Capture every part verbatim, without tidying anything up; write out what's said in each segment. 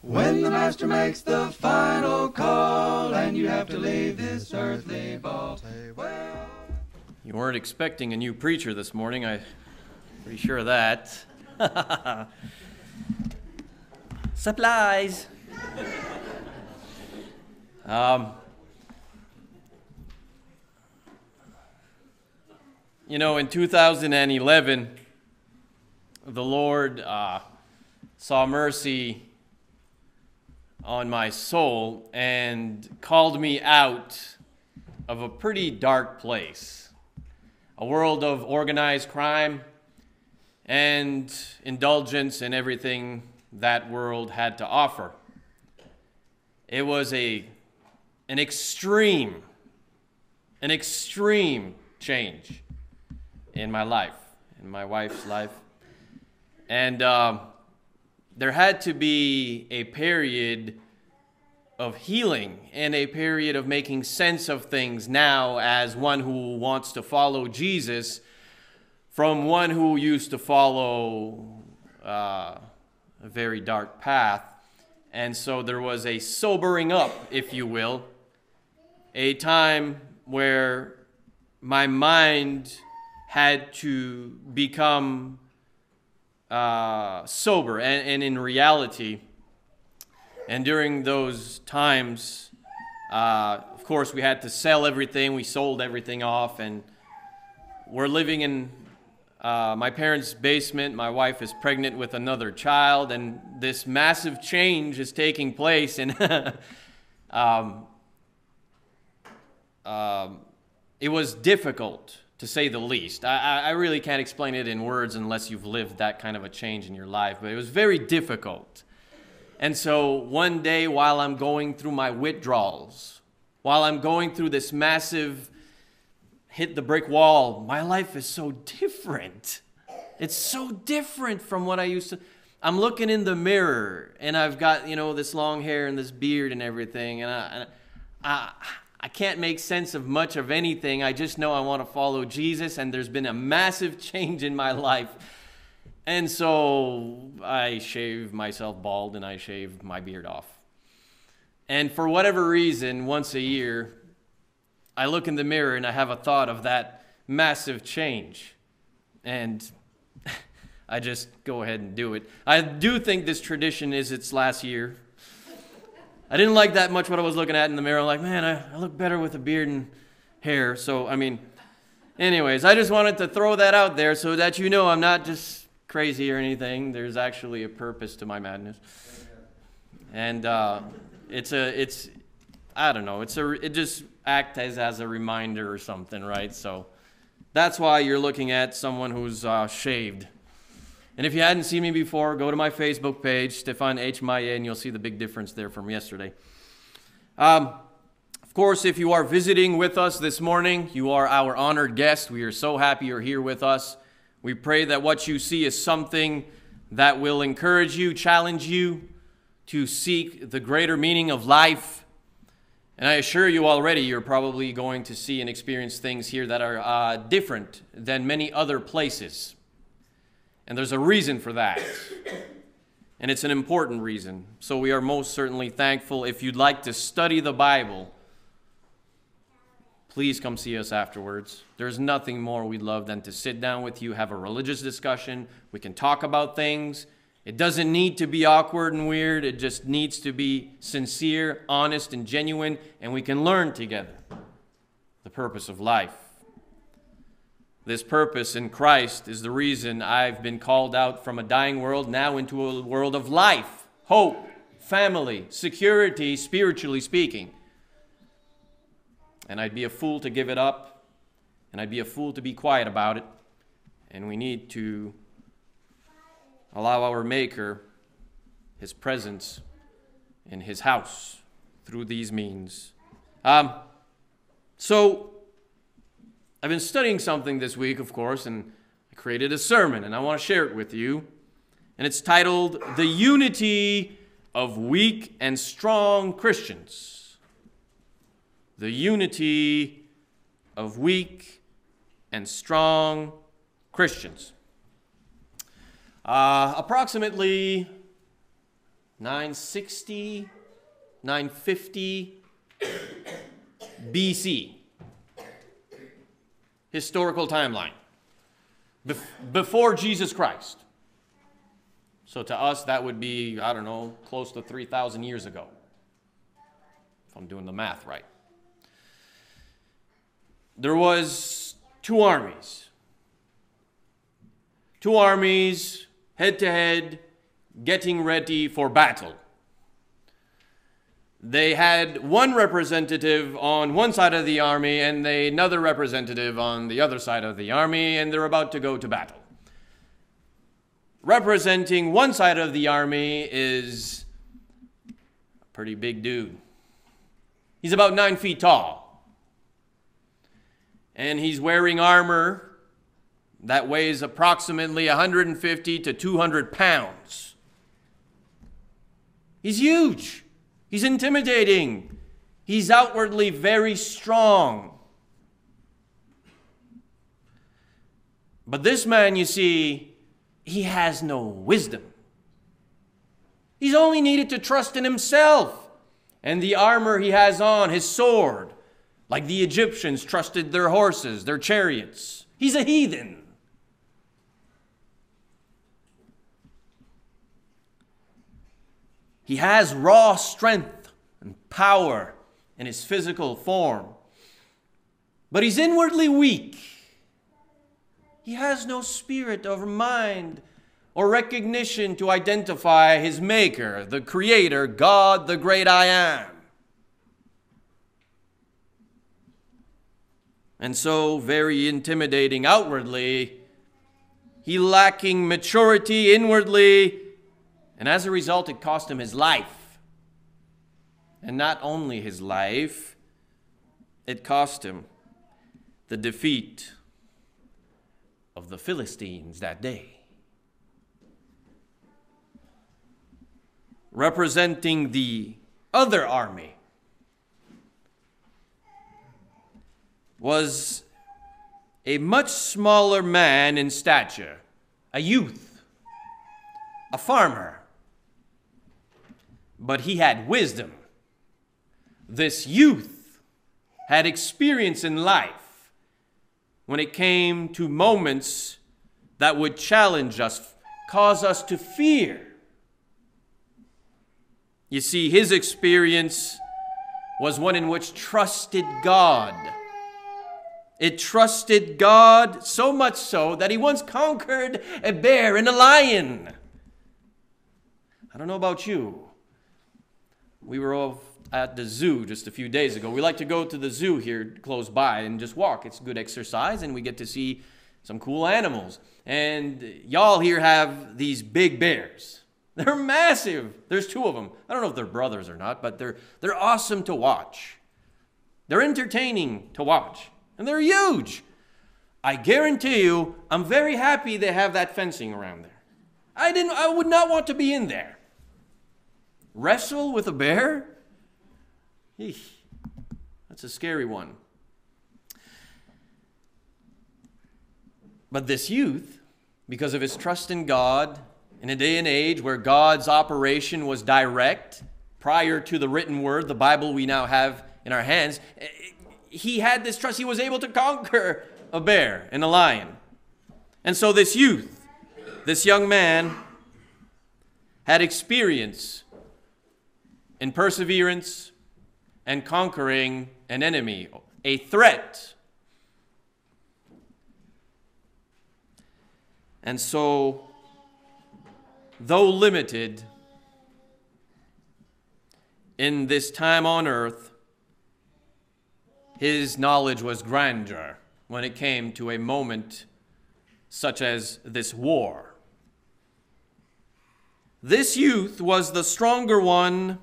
When the master makes the final call and you have to leave this earthly ball. Well, you weren't expecting a new preacher this morning, I'm pretty sure of that. Supplies. um, you know, in two thousand eleven, the Lord uh, saw mercy on my soul and called me out of a pretty dark place, a world of organized crime and indulgence in everything that world had to offer. It was a an extreme, an extreme change in my life, in my wife's life. And um, there had to be a period of healing and a period of making sense of things now as one who wants to follow Jesus from one who used to follow uh, a very dark path. And so there was a sobering up, if you will, a time where my mind had to become uh, sober and, and in reality. And during those times, uh, of course, we had to sell everything. We sold everything off, and we're living in uh, my parents' basement. My wife is pregnant with another child, and this massive change is taking place. And um, um, it was difficult, to say the least. I, I really can't explain it in words unless you've lived that kind of a change in your life, but it was very difficult. And so one day while I'm going through my withdrawals, while I'm going through this massive hit the brick wall, my life is so different. It's so different from what I used to. I'm looking in the mirror and I've got, you know, this long hair and this beard and everything. And I, and I, I can't make sense of much of anything. I just know I want to follow Jesus, and there's been a massive change in my life. And so I shave myself bald and I shave my beard off. And for whatever reason, once a year, I look in the mirror and I have a thought of that massive change. And I just go ahead and do it. I do think this tradition is its last year. I didn't like that much what I was looking at in the mirror. I'm like, man, I, I look better with a beard and hair. So, I mean, anyways, I just wanted to throw that out there so that you know I'm not just crazy or anything. There's actually a purpose to my madness. And uh, it's a, it's, I don't know, it's a, it just acts as, as a reminder or something, right? So that's why you're looking at someone who's uh, shaved. And if you hadn't seen me before, go to my Facebook page, Stefan H. Maye, and you'll see the big difference there from yesterday. Um, of course, if you are visiting with us this morning, you are our honored guest. We are so happy you're here with us. We pray that what you see is something that will encourage you, challenge you to seek the greater meaning of life. And I assure you already, you're probably going to see and experience things here that are uh, different than many other places. And there's a reason for that. And it's an important reason. So we are most certainly thankful. If you'd like to study the Bible, please come see us afterwards. There's nothing more we'd love than to sit down with you, have a religious discussion. We can talk about things. It doesn't need to be awkward and weird. It just needs to be sincere, honest, and genuine. And we can learn together the purpose of life. This purpose in Christ is the reason I've been called out from a dying world now into a world of life, hope, family, security, spiritually speaking. And I'd be a fool to give it up, and I'd be a fool to be quiet about it. And we need to allow our Maker, His presence in His house through these means. Um, so, I've been studying something this week, of course, and I created a sermon, and I want to share it with you. And it's titled, The Unity of Weak and Strong Christians. The Unity of Weak and Strong Christians. Uh, approximately nine sixty, nine fifty B C. Historical timeline. Bef- before Jesus Christ. So to us, that would be, I don't know, close to three thousand years ago. If I'm doing the math right. There was two armies. Two armies, head to head, getting ready for battle. They had one representative on one side of the army and another representative on the other side of the army, and they're about to go to battle. Representing one side of the army is a pretty big dude. He's about nine feet tall. And he's wearing armor that weighs approximately one hundred fifty to two hundred pounds. He's huge. He's intimidating. He's outwardly very strong. But this man, you see, he has no wisdom. He's only needed to trust in himself and the armor he has on, his sword, like the Egyptians trusted their horses, their chariots. He's a heathen. He has raw strength and power in his physical form, but he's inwardly weak. He has no spirit or mind or recognition to identify his maker, the creator, God, the great I am. And so, very intimidating outwardly, he lacking maturity inwardly, and as a result, it cost him his life. And not only his life, it cost him the defeat of the Philistines that day. Representing the other army was a much smaller man in stature, a youth, a farmer. But he had wisdom. This youth had experience in life when it came to moments that would challenge us, cause us to fear. You see, his experience was one in which trusted God. It trusted God so much so that he once conquered a bear and a lion. I don't know about you. We were all at the zoo just a few days ago. We like to go to the zoo here close by and just walk. It's good exercise, and we get to see some cool animals. And y'all here have these big bears. They're massive. There's two of them. I don't know if they're brothers or not, but they're they're awesome to watch. They're entertaining to watch, and they're huge. I guarantee you, I'm very happy they have that fencing around there. I didn't. I would not want to be in there. Wrestle with a bear? Eesh, that's a scary one. But this youth, because of his trust in God, in a day and age where God's operation was direct, prior to the written word, the Bible we now have in our hands, he had this trust. He was able to conquer a bear and a lion. And so this youth, this young man, had experience in perseverance and conquering an enemy, a threat. And so, though limited in this time on earth, his knowledge was grandeur when it came to a moment such as this war. This youth was the stronger one,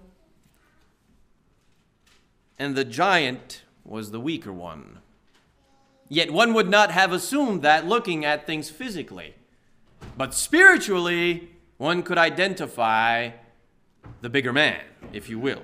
and the giant was the weaker one. Yet one would not have assumed that looking at things physically. But spiritually, one could identify the bigger man, if you will.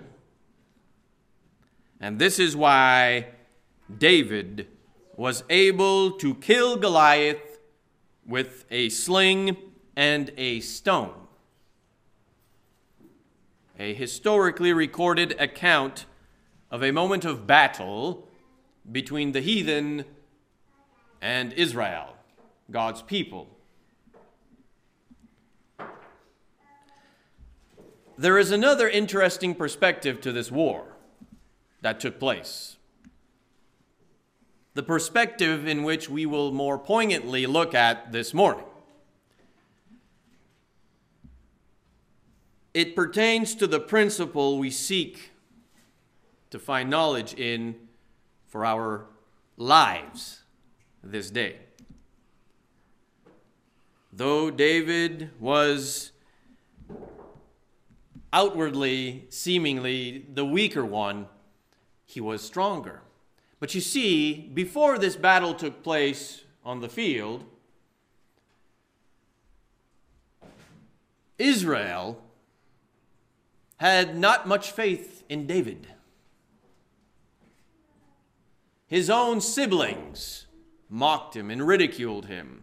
And this is why David was able to kill Goliath with a sling and a stone. a historically recorded account of a moment of battle between the heathen and Israel, God's people. There is another interesting perspective to this war that took place. The perspective in which we will more poignantly look at this morning. It pertains to the principle we seek to find knowledge in for our lives this day. Though David was outwardly, seemingly the weaker one, he was stronger. But you see, before this battle took place on the field, Israel had not much faith in David. His own siblings mocked him and ridiculed him.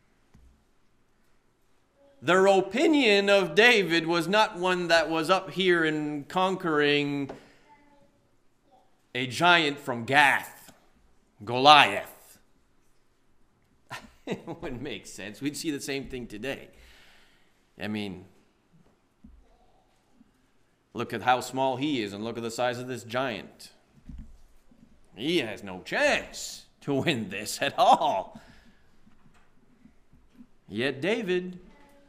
Their opinion of David was not one that was up here in conquering a giant from Gath, Goliath. It wouldn't make sense. We'd see the same thing today. I mean, look at how small he is and look at the size of this giant. He has no chance to win this at all. Yet David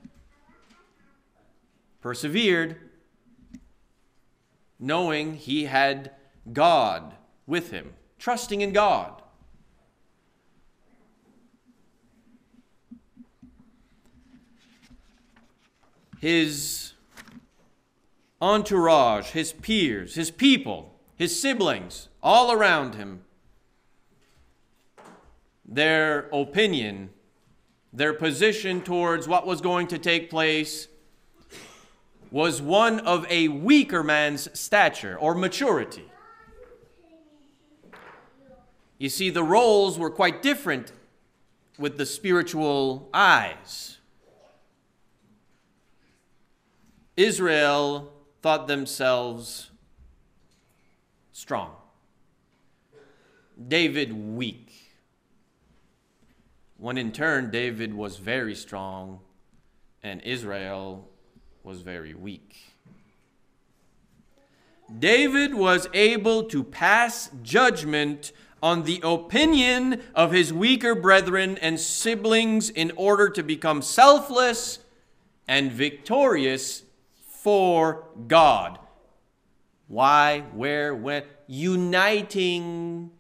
persevered, knowing he had God with him, trusting in God. His entourage, his peers, his people, his siblings, all around him, their opinion, their position towards what was going to take place was one of a weaker man's stature or maturity. You see, the roles were quite different with the spiritual eyes. Israel thought themselves strong. David weak. When in turn, David was very strong and Israel was very weak. David was able to pass judgment on the opinion of his weaker brethren and siblings in order to become selfless and victorious for God. Why, where, when? Uniting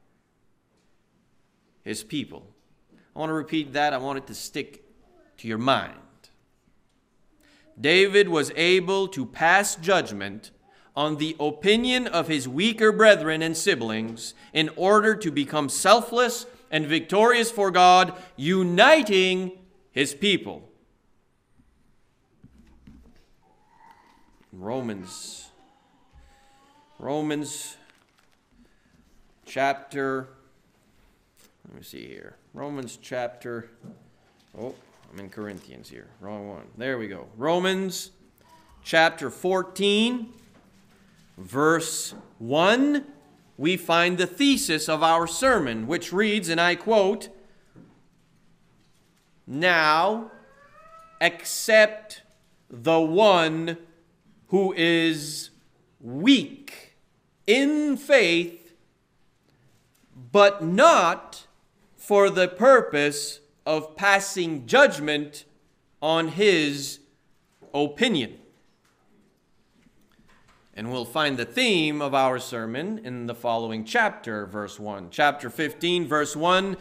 his people. I want to repeat that. I want it to stick to your mind. David was able to pass judgment on the opinion of his weaker brethren and siblings in order to become selfless and victorious for God, uniting his people. Romans, Romans chapter, let me see here. Romans chapter, oh, I'm in Corinthians here. Wrong one. There we go. Romans chapter fourteen, verse one, we find the thesis of our sermon, which reads, and I quote, "Now, accept the one who is weak in faith, but not for the purpose of passing judgment on his opinion." And we'll find the theme of our sermon in the following chapter, verse one. Chapter fifteen, verse one.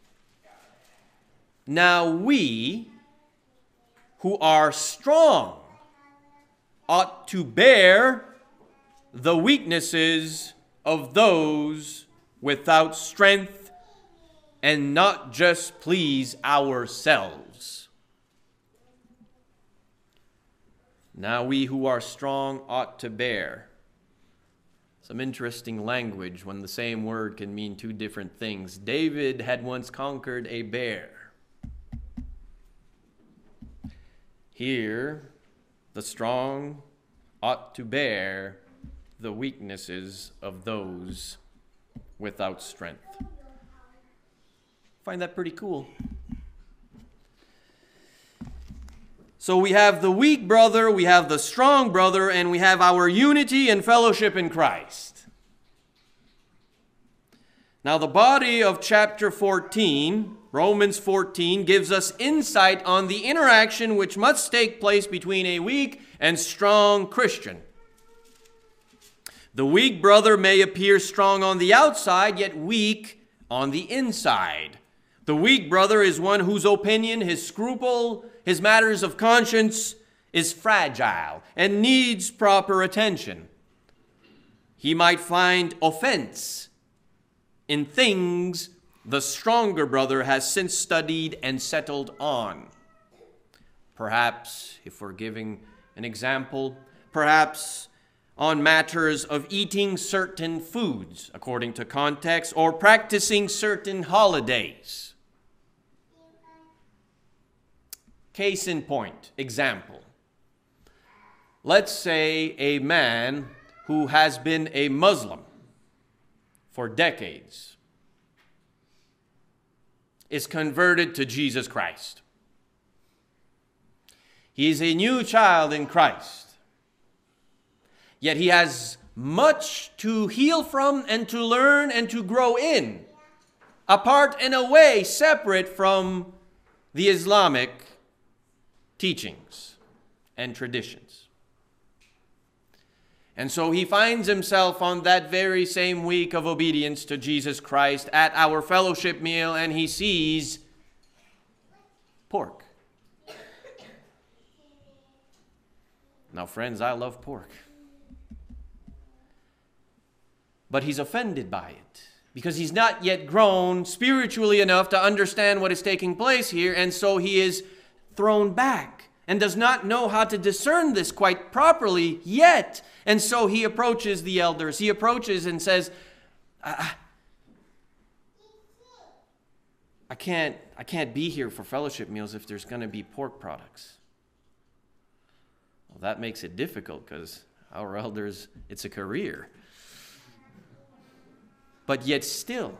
"Now we who are strong ought to bear the weaknesses of those without strength and not just please ourselves." Now we who are strong ought to bear. Some interesting language when the same word can mean two different things. David had once conquered a bear. Here, the strong ought to bear the weaknesses of those without strength. Find that pretty cool. So we have the weak brother, we have the strong brother, and we have our unity and fellowship in Christ. Now the body of chapter fourteen, Romans fourteen, gives us insight on the interaction which must take place between a weak and strong Christian. The weak brother may appear strong on the outside, yet weak on the inside. The weak brother is one whose opinion, his scruple, his matters of conscience is fragile and needs proper attention. He might find offense in things the stronger brother has since studied and settled on. Perhaps, if we're giving an example, perhaps on matters of eating certain foods according to context or practicing certain holidays. Case in point, example. Let's say a man who has been a Muslim for decades is converted to Jesus Christ. He is a new child in Christ. Yet he has much to heal from and to learn and to grow in, apart and away, separate from the Islamic teachings and traditions. And so he finds himself on that very same week of obedience to Jesus Christ at our fellowship meal, and he sees pork. Now, friends, I love pork. But he's offended by it because he's not yet grown spiritually enough to understand what is taking place here, and so he is thrown back and does not know how to discern this quite properly yet. And so he approaches the elders. He approaches and says, I, I can't I can't be here for fellowship meals if there's going to be pork products. Well, that makes it difficult because our elders, it's a career. But yet still,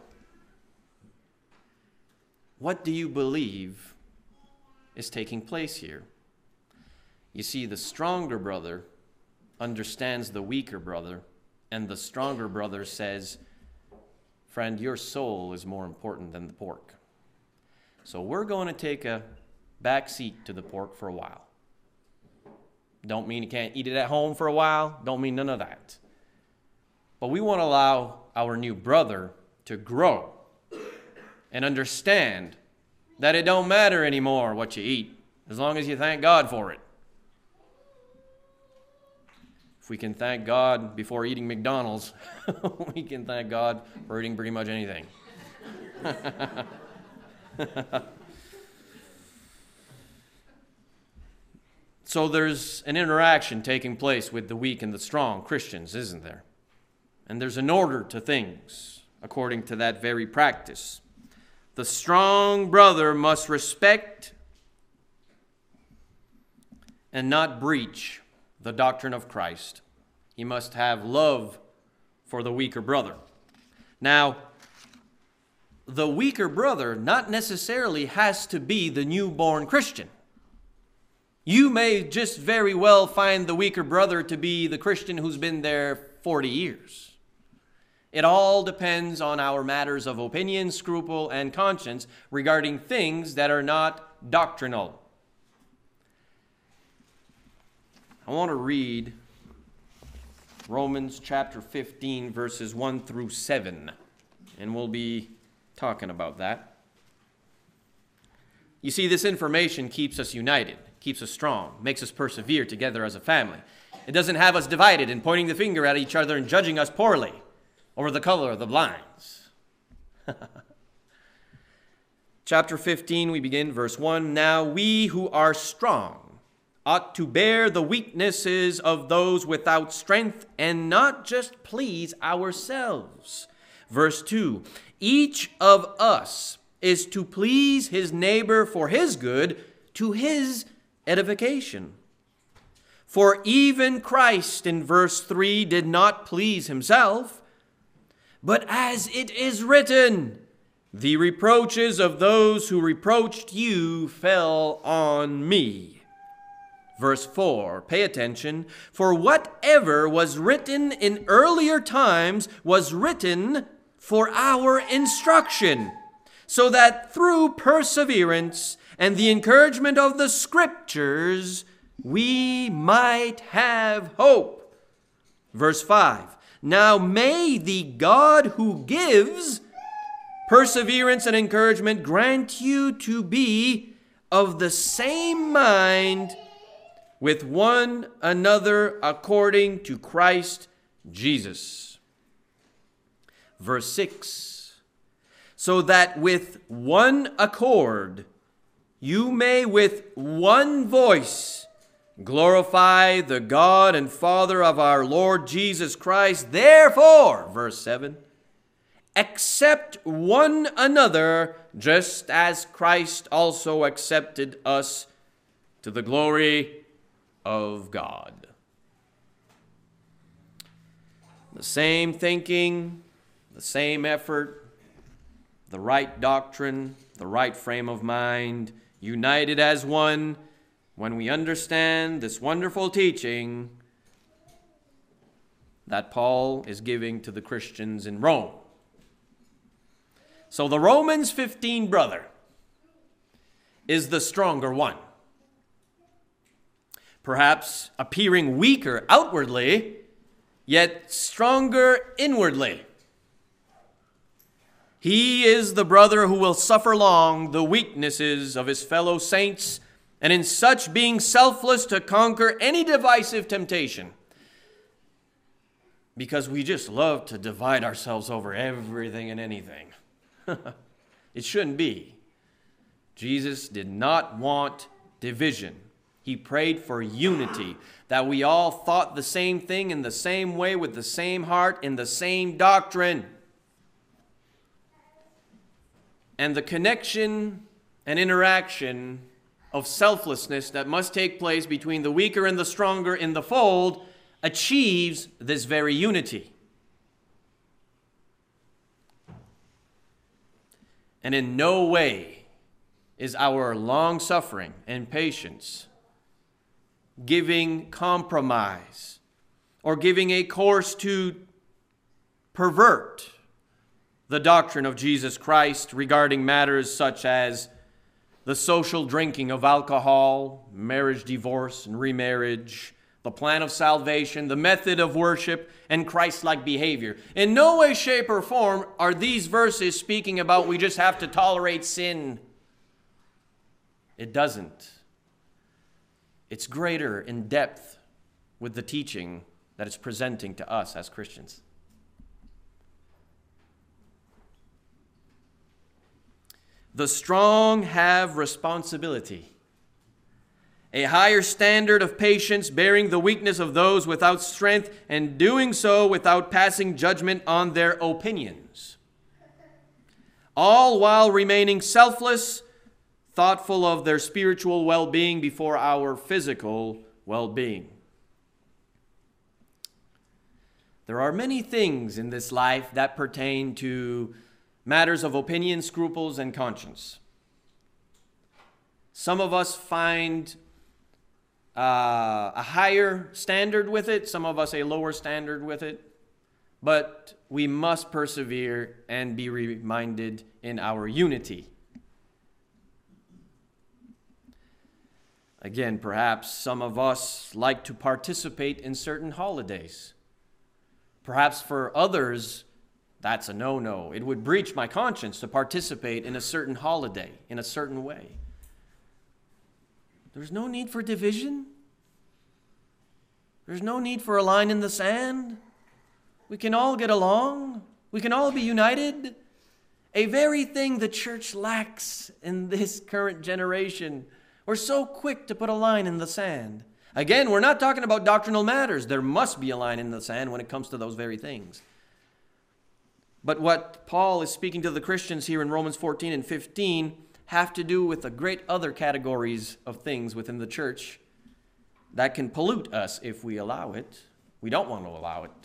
what do you believe is taking place here? You see, the stronger brother understands the weaker brother, and the stronger brother says, friend, your soul is more important than the pork. So we're going to take a back seat to the pork for a while. Don't mean you can't eat it at home for a while. Don't mean none of that. But we want to allow our new brother to grow and understand that it don't matter anymore what you eat, as long as you thank God for it. If we can thank God before eating McDonald's, we can thank God for eating pretty much anything. So there's an interaction taking place with the weak and the strong Christians, isn't there? And there's an order to things according to that very practice. The strong brother must respect and not breach the doctrine of Christ. He must have love for the weaker brother. Now, the weaker brother not necessarily has to be the newborn Christian. You may just very well find the weaker brother to be the Christian who's been there forty years. It all depends on our matters of opinion, scruple, and conscience regarding things that are not doctrinal. I want to read Romans chapter fifteen, verses one through seven, and we'll be talking about that. You see, this information keeps us united, keeps us strong, makes us persevere together as a family. It doesn't have us divided and pointing the finger at each other and judging us poorly over the color of the blinds. Chapter fifteen, we begin verse one. Now we who are strong ought to bear the weaknesses of those without strength and not just please ourselves. Verse two, each of us is to please his neighbor for his good, to his edification. For even Christ, in verse three, did not please himself, but as it is written, the reproaches of those who reproached you fell on me. Verse four, pay attention. For whatever was written in earlier times was written for our instruction, so that through perseverance and the encouragement of the Scriptures, we might have hope. Verse five, now may the God who gives perseverance and encouragement grant you to be of the same mind with one another according to Christ Jesus. Verse six, so that with one accord you may with one voice glorify the God and Father of our Lord Jesus Christ. Therefore, verse seven, accept one another, just as Christ also accepted us to the glory of God. The same thinking, the same effort, the right doctrine, the right frame of mind, united as one, when we understand this wonderful teaching that Paul is giving to the Christians in Rome. So the Romans fifteen brother is the stronger one. Perhaps appearing weaker outwardly, yet stronger inwardly. He is the brother who will suffer long the weaknesses of his fellow saints, and in such being selfless to conquer any divisive temptation. Because we just love to divide ourselves over everything and anything. It shouldn't be. Jesus did not want division. He prayed for unity, that we all thought the same thing in the same way, with the same heart, in the same doctrine. And the connection and interaction of selflessness that must take place between the weaker and the stronger in the fold achieves this very unity. And in no way is our long-suffering and patience giving compromise or giving a course to pervert the doctrine of Jesus Christ regarding matters such as the social drinking of alcohol, marriage, divorce, and remarriage, the plan of salvation, the method of worship, and Christ-like behavior. In no way, shape, or form are these verses speaking about we just have to tolerate sin. It doesn't. It's greater in depth with the teaching that it's presenting to us as Christians. The strong have responsibility. A higher standard of patience, bearing the weakness of those without strength, and doing so without passing judgment on their opinions. All while remaining selfless, thoughtful of their spiritual well-being before our physical well-being. There are many things in this life that pertain to matters of opinion, scruples, and conscience. Some of us find uh, a higher standard with it, some of us a lower standard with it, but we must persevere and be reminded in our unity. Again, perhaps some of us like to participate in certain holidays. Perhaps for others, that's a no-no. It would breach my conscience to participate in a certain holiday, in a certain way. There's no need for division. There's no need for a line in the sand. We can all get along. We can all be united. A very thing the church lacks in this current generation. We're so quick to put a line in the sand. Again, we're not talking about doctrinal matters. There must be a line in the sand when it comes to those very things. But what Paul is speaking to the Christians here in Romans fourteen and fifteen have to do with the great other categories of things within the church that can pollute us if we allow it. We don't want to allow it.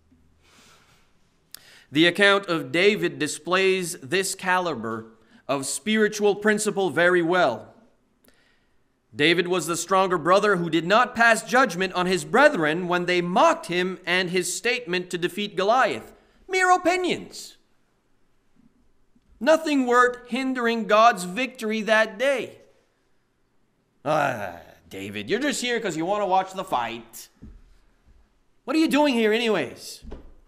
The account of David displays this caliber of spiritual principle very well. David was the stronger brother who did not pass judgment on his brethren when they mocked him and his statement to defeat Goliath. Mere opinions. Nothing worth hindering God's victory that day. Ah, David, you're just here because you want to watch the fight. What are you doing here anyways?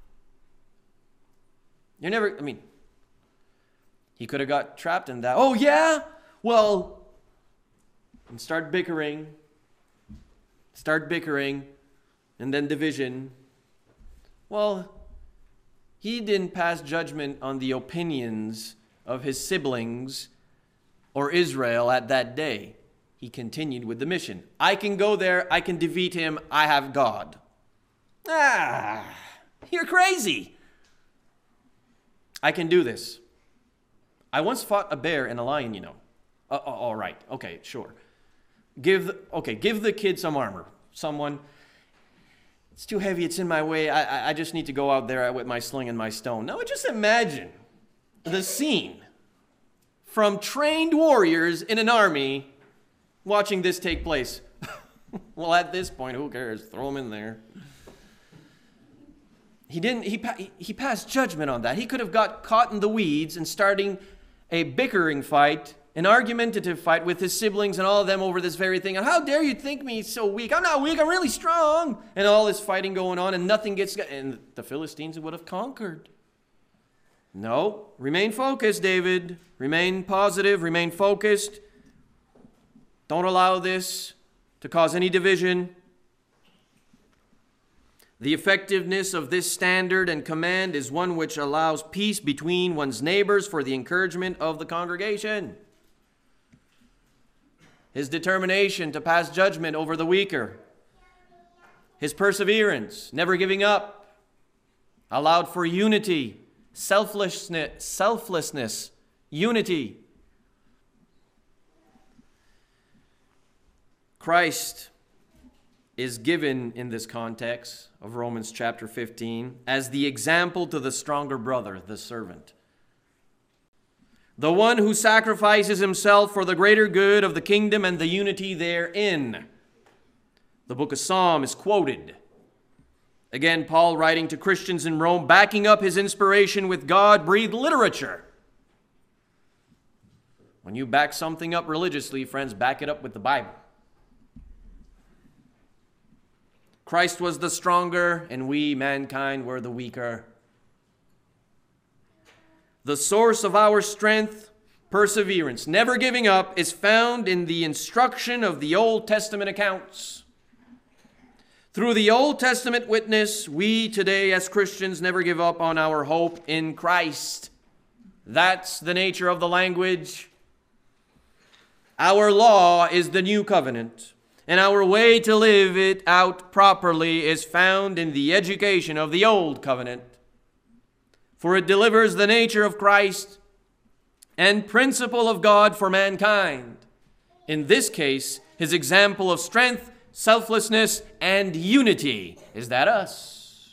You're never, I mean, he could have got trapped in that. Oh, yeah? Well, and start bickering. Start bickering. And then division. Well, he didn't pass judgment on the opinions of his siblings or Israel at that day. He continued with the mission. I can go there. I can defeat him. I have God. Ah, you're crazy. I can do this. I once fought a bear and a lion, you know. Uh, uh, all right. Okay, sure. Give the, okay, give the kid some armor. Someone, it's too heavy. It's in my way. I, I just need to go out there with my sling and my stone. Now, just imagine the scene from trained warriors in an army watching this take place. Well, at this point, who cares? Throw them in there. He didn't. He he passed judgment on that. He could have got caught in the weeds and starting a bickering fight, an argumentative fight with his siblings and all of them over this very thing. And how dare you think me so weak? I'm not weak. I'm really strong. And all this fighting going on, and nothing gets. And the Philistines would have conquered. No, remain focused, David. Remain positive. Remain focused. Don't allow this to cause any division. The effectiveness of this standard and command is one which allows peace between one's neighbors for the encouragement of the congregation. His determination to pass judgment over the weaker. His perseverance, never giving up, allowed for unity, selflessness, selflessness, unity. Christ is given in this context of Romans chapter fifteen as the example to the stronger brother, the servant. The one who sacrifices himself for the greater good of the kingdom and the unity therein. The book of Psalm is quoted. Again, Paul writing to Christians in Rome, backing up his inspiration with God-breathed literature. When you back something up religiously, friends, back it up with the Bible. Christ was the stronger, and we, mankind, were the weaker. The source of our strength, perseverance, never giving up, is found in the instruction of the Old Testament accounts. Through the Old Testament witness, we today as Christians never give up on our hope in Christ. That's the nature of the language. Our law is the new covenant. And our way to live it out properly is found in the education of the Old Covenant. For it delivers the nature of Christ and principle of God for mankind. In this case, his example of strength, selflessness, and unity. Is that us?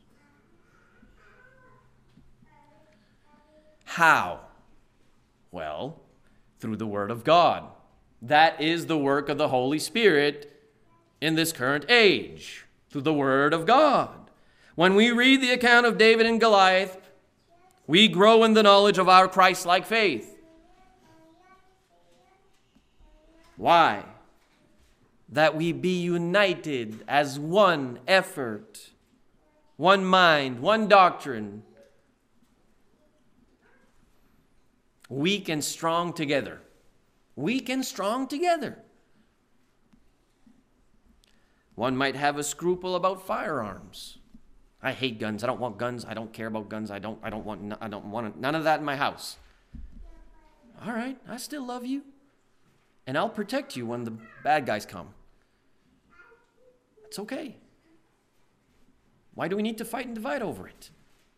How? Well, through the Word of God. That is the work of the Holy Spirit in this current age, through the Word of God. When we read the account of David and Goliath, we grow in the knowledge of our Christ-like faith. Why? That we be united as one effort, one mind, one doctrine, weak and strong together. Weak and strong together. One might have a scruple about firearms. I hate guns. I don't want guns. I don't care about guns. I don't. I don't want. I don't want none of that in my house. All right, I still love you, and I'll protect you when the bad guys come. It's okay. Why do we need to fight and divide over it?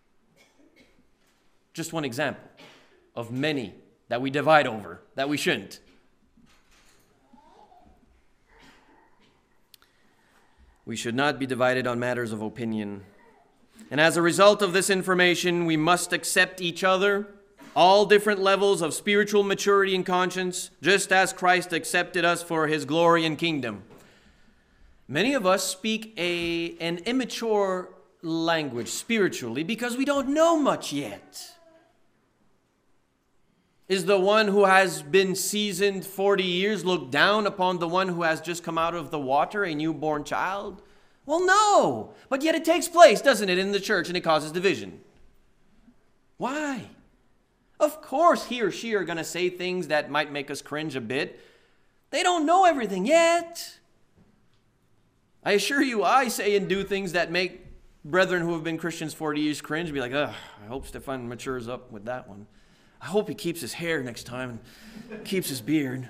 Just one example of many that we divide over that we shouldn't. We should not be divided on matters of opinion. And as a result of this information, we must accept each other, all different levels of spiritual maturity and conscience, just as Christ accepted us for his glory and kingdom. Many of us speak a, an immature language spiritually because we don't know much yet. Is the one who has been seasoned forty years look down upon the one who has just come out of the water, a newborn child? Well, no. But yet it takes place, doesn't it, in the church, and it causes division. Why? Of course he or she are going to say things that might make us cringe a bit. They don't know everything yet. I assure you, I say and do things that make brethren who have been Christians forty years cringe, be like, ugh, I hope Stefan matures up with that one. I hope he keeps his hair next time and keeps his beard.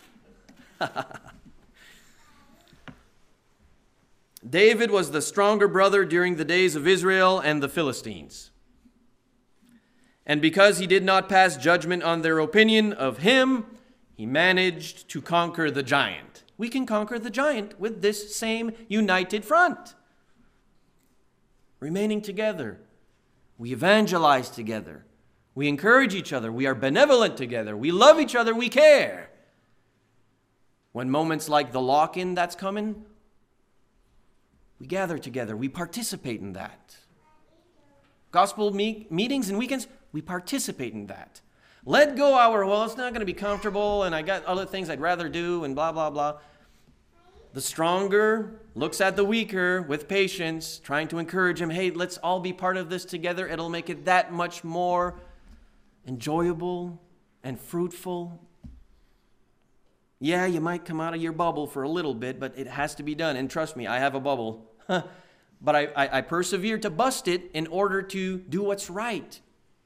David was the stronger brother during the days of Israel and the Philistines. And because he did not pass judgment on their opinion of him, he managed to conquer the giant. We can conquer the giant with this same united front. Remaining together, we evangelize together. We encourage each other. We are benevolent together. We love each other. We care. When moments like the lock-in that's coming, we gather together. We participate in that. Gospel me- meetings and weekends, we participate in that. Let go our, well, it's not going to be comfortable and I got other things I'd rather do and blah, blah, blah. The stronger looks at the weaker with patience, trying to encourage him, hey, let's all be part of this together. It'll make it that much more enjoyable and fruitful. Yeah, you might come out of your bubble for a little bit, but it has to be done. And trust me, I have a bubble. But I, I, I persevere to bust it in order to do what's right.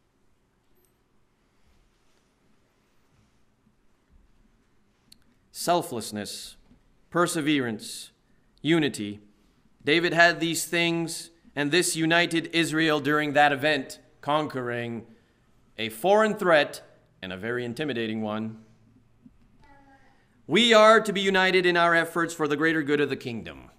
Selflessness, perseverance, unity. David had these things, and this united Israel during that event, conquering a foreign threat and a very intimidating one. We are to be united in our efforts for the greater good of the kingdom.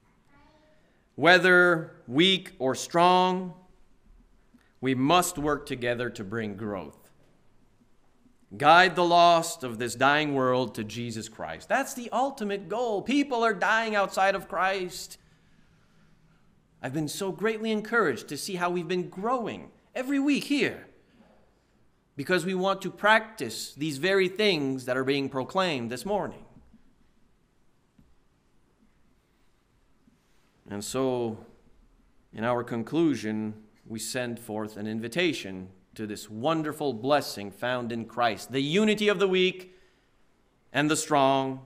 Whether weak or strong, we must work together to bring growth. Guide the lost of this dying world to Jesus Christ. That's the ultimate goal. People are dying outside of Christ. I've been so greatly encouraged to see how we've been growing every week here, because we want to practice these very things that are being proclaimed this morning. And so, in our conclusion, we send forth an invitation to this wonderful blessing found in Christ, the unity of the weak and the strong.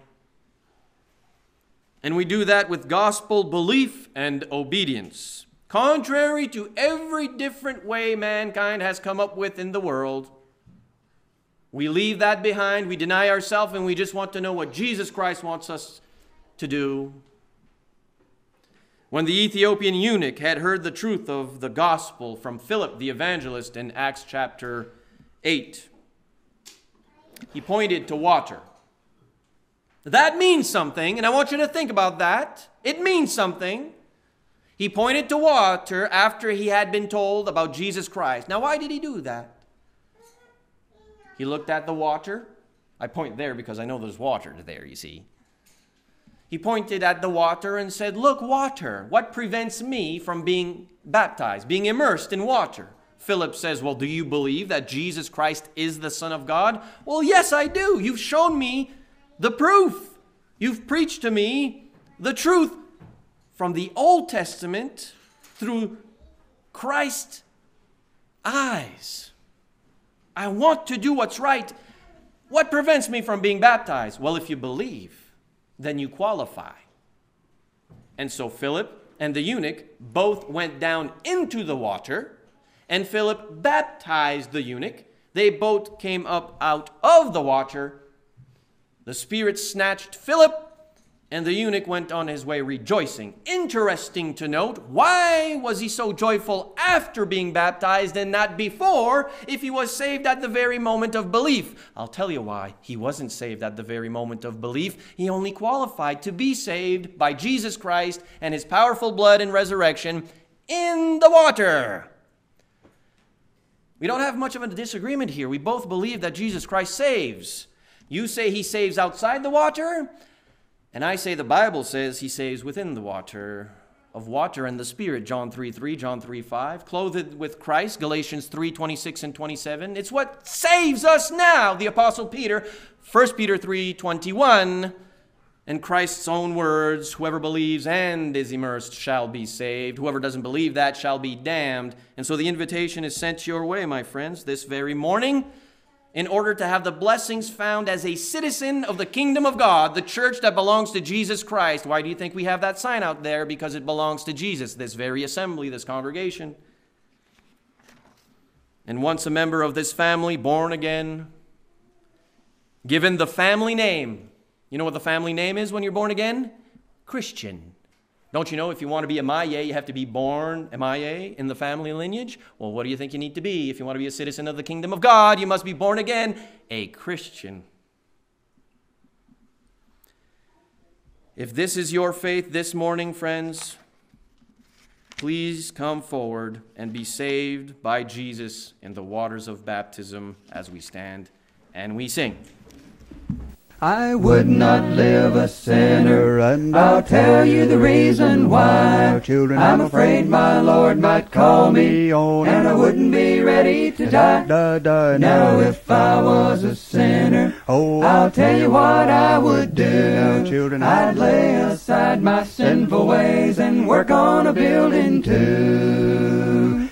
And we do that with gospel belief and obedience, contrary to every different way mankind has come up with in the world. We leave that behind, we deny ourselves, and we just want to know what Jesus Christ wants us to do. When the Ethiopian eunuch had heard the truth of the gospel from Philip the evangelist in Acts chapter eight, he pointed to water. That means something, and I want you to think about that. It means something. He pointed to water after he had been told about Jesus Christ. Now, why did he do that? He looked at the water. I point there because I know there's water there, you see. He pointed at the water and said, look, water, what prevents me from being baptized, being immersed in water? Philip says, well, do you believe that Jesus Christ is the Son of God? Well, yes, I do. You've shown me the proof. You've preached to me the truth from the Old Testament through Christ's eyes. I want to do what's right. What prevents me from being baptized? Well, if you believe, then you qualify. And so Philip and the eunuch both went down into the water, and Philip baptized the eunuch. They both came up out of the water. The Spirit snatched Philip, And the eunuch went on his way rejoicing. Interesting to note, why was he so joyful after being baptized and not before, if he was saved at the very moment of belief? I'll tell you why. He wasn't saved at the very moment of belief. He only qualified to be saved by Jesus Christ and his powerful blood and resurrection in the water. We don't have much of a disagreement here. We both believe that Jesus Christ saves. You say he saves outside the water, and I say the Bible says he saves within the water. Of water and the Spirit, John three three, John three five. Clothed with Christ, Galatians three twenty-six and twenty-seven. It's what saves us now, the Apostle Peter, First Peter three twenty-one. And Christ's own words, whoever believes and is immersed shall be saved. Whoever doesn't believe that shall be damned. And so the invitation is sent your way, my friends, this very morning, in order to have the blessings found as a citizen of the kingdom of God, the church that belongs to Jesus Christ. Why do you think we have that sign out there? Because it belongs to Jesus, this very assembly, this congregation. And once a member of this family, born again, given the family name. You know what the family name is when you're born again? Christian. Don't you know if you want to be a Maya, you have to be born a Maya in the family lineage? Well, what do you think you need to be? If you want to be a citizen of the kingdom of God, you must be born again, a Christian. If this is your faith this morning, friends, please come forward and be saved by Jesus in the waters of baptism as we stand and we sing. I would not live a sinner, and I'll tell you the reason why. Children, I'm afraid my Lord might call me, and I wouldn't be ready to die. Now if I was a sinner, I'll tell you what I would do. I'd lay aside my sinful ways and work on a building too.